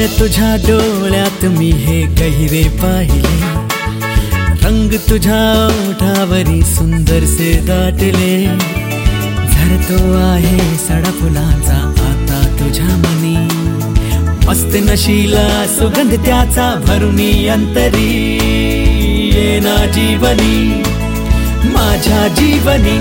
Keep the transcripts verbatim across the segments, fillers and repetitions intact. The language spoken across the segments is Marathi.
काय तुझ्या डोळ्यात मी हे गहिरे पाहिले, रंग तुझ्या ओठावरी सुंदरसे दाटले. झरतो आहे सडा फुलांचा आता तुझ्या मनी, मस्त नशीला सुगंध त्याचा भरुनी अंतरी. ये ना जीवनी माझ्या जीवनी.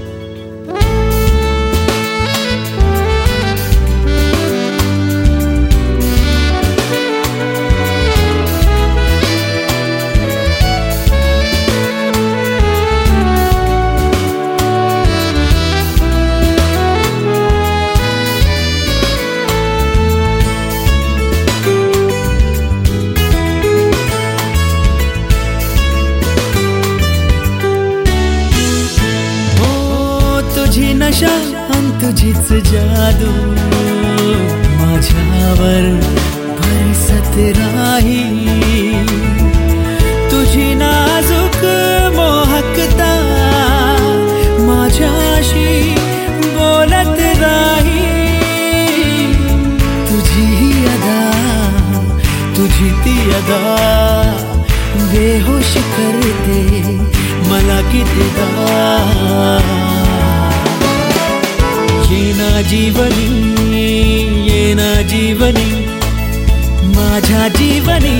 तुझी नशा अन तुझीच जादू माझ्यावर बरसत राही. तुझी नाजूक मोहकता माझ्याशी बोलत राही. तुझी अदा तुझी ती अदा बेहोश करते मला कितीदा. ये ना जीवनी ये ना जीवनी माझ्या जीवनी.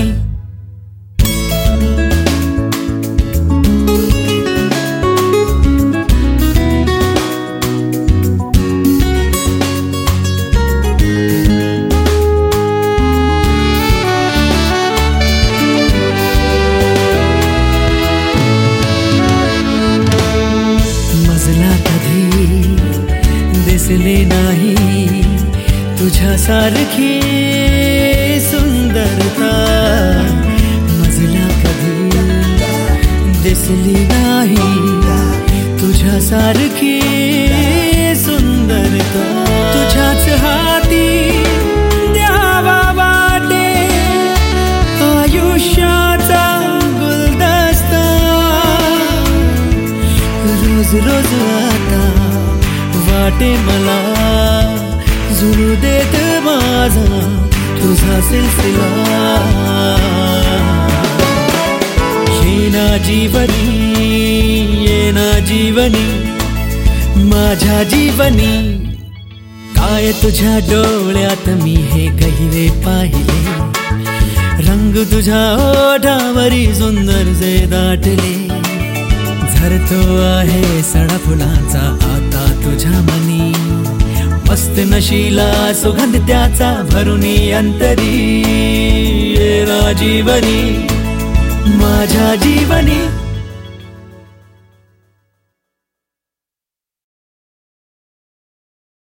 मजला कधी दिसले नाही तुझ्यासारखी सुंदरता. मजला कधी दिसली नाही तुझ्यासारखी सुंदरता. तुझ्याच हाती द्यावा वाटे आयुष्याचा गुलदस्ता. रोज रोज आता वाटे मला जुळू देत माझा तुझा सिलसिला. ये ना जीवनी ये ना जीवनी माझ्या जीवनी. काय तुझ्या डोळ्यात मी हे गहिरे पाहिले, रंग तुझ्या ओठावरी सुंदर जे दाटले. झरतो आहे सडा फुलांचा आता तुझ्या मनी, मस्त नशीला सुगंध त्याचा भरुनी अंतरी. ये ना जीवनी माझ्या जीवनी.